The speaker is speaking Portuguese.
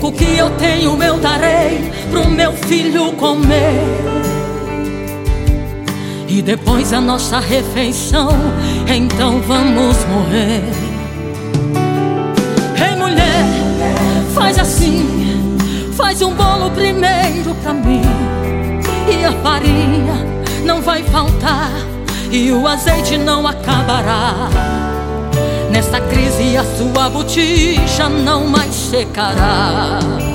O que eu tenho eu darei pro meu filho comer. E depois da nossa refeição, então vamos morrer. Ei, mulher, faz assim, faz um bolo primeiro pra mim. E a farinha não vai faltar, e o azeite não acabará. Nesta crise a sua botija não mais secará.